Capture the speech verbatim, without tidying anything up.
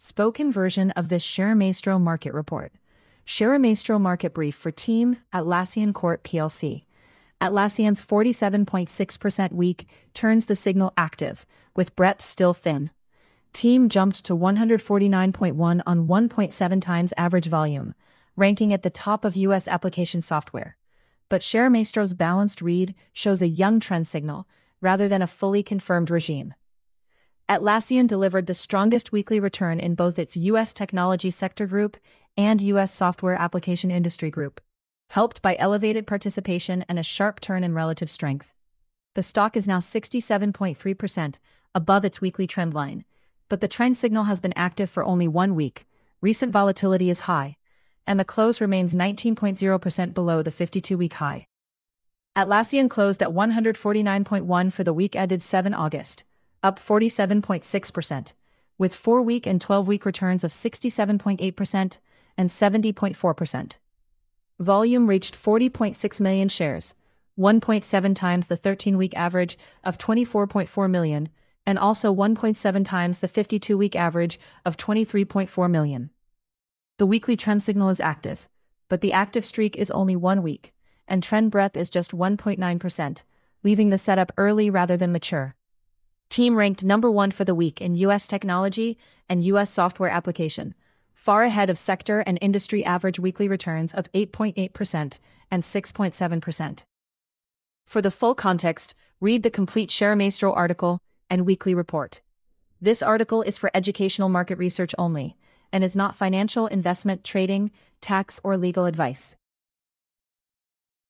Spoken version of this ShareMaestro Market Report. ShareMaestro Market Brief for Team Atlassian Corp P L C. Atlassian's forty-seven point six percent weak turns the signal active, with breadth still thin. Team jumped to one hundred forty-nine point one on one point seven times average volume, ranking at the top of U S application software. But ShareMaestro's balanced read shows a young trend signal, rather than a fully confirmed regime. Atlassian delivered the strongest weekly return in both its U S technology sector group and U S software application industry group, helped by elevated participation and a sharp turn in relative strength. The stock is now sixty-seven point three percent above its weekly trend line, but the trend signal has been active for only one week. Recent volatility is high, and the close remains nineteen point zero percent below the fifty-two-week high. Atlassian closed at one hundred forty-nine point one for the week ended seventh of August, up forty-seven point six percent, with four-week and twelve-week returns of sixty-seven point eight percent and seventy point four percent. Volume reached forty point six million shares, one point seven times the thirteen-week average of twenty-four point four million, and also one point seven times the fifty-two-week average of twenty-three point four million. The weekly trend signal is active, but the active streak is only one week, and trend breadth is just one point nine percent, leaving the setup early rather than mature. Team ranked number one for the week in U S technology and U S software application, far ahead of sector and industry average weekly returns of eight point eight percent and six point seven percent. For the full context, read the complete ShareMaestro article and weekly report. This article is for educational market research only, and is not financial, investment, trading, tax, or legal advice.